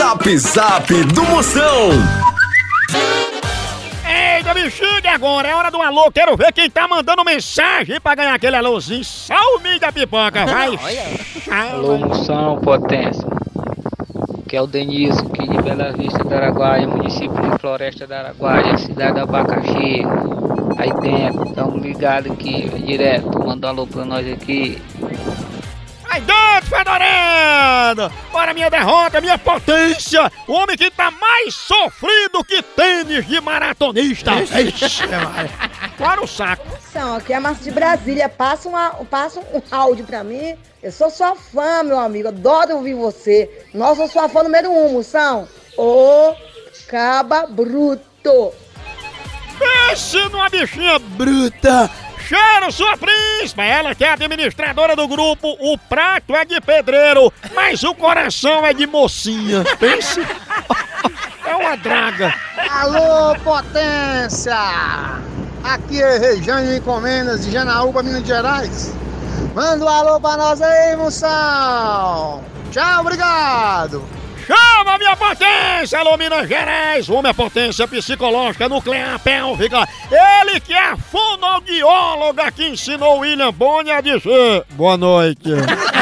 Zap Zap do Moção. Eita, bexiga, agora é hora do alô. Quero ver quem tá mandando mensagem pra ganhar aquele alôzinho. Salve da pipoca, vai. Alô, Moção, potência. Que é o Denilson, aqui de Bela Vista do Araguaia, município de Floresta do Araguaia, cidade do Abacaxi. Aí dentro, tamo ligado aqui, direto, manda um alô pra nós aqui. Aí dentro, fedorando! Bora minha derrota, minha potência! O homem que tá mais sofrido que tênis de maratonista! Ixi, fora o saco! Aqui é a Márcia de Brasília, passa um áudio pra mim. Eu sou sua fã, meu amigo, adoro ouvir você. Nossa, eu sou sua fã número 1, Moção. Ô, caba bruto! Pense numa bichinha bruta! Cheiro, sua príncipe! Ela que é administradora do grupo, o prato é de pedreiro, mas o coração é de mocinha. Pense! É uma draga! Alô, potência! Aqui é Rejane Encomendas de Janaúba, Minas Gerais. Manda um alô pra nós aí, moção! Tchau, obrigado! Chama minha potência, alô Minas Gerais! Uma potência psicológica nuclear pélvica. Ele que é a fonoaudióloga que ensinou o William Bonner a dizer boa noite.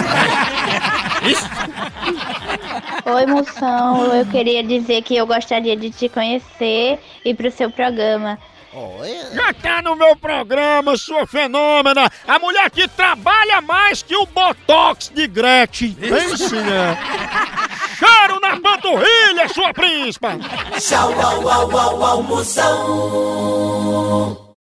Oi, Moção. Eu queria dizer que eu gostaria de te conhecer e ir pro seu programa. Já tá no meu programa, sua fenômena! A mulher que trabalha mais que o Botox de Gretchen! Pense, né? Cheiro na panturrilha, sua príncipa! Tchau, au, au, au, au, Moção.